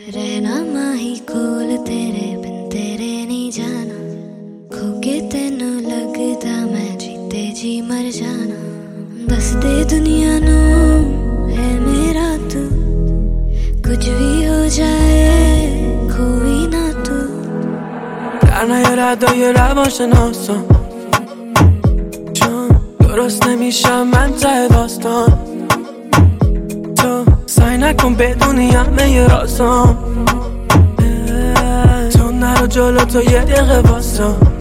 रहना माही कोल तेरे बिन तेरे नहीं जाना खो के तेनू लगदा मैं जीते जी मर जाना दस दे दुनिया नू है मेरा तू कुछ भी हो जाए कोई ना तू در نیارد روانشناسان چون درست نمیشم من ته داستان تو سعی نکن بدونی همه رازام تو نرو جلو تو یه دقیقه واسم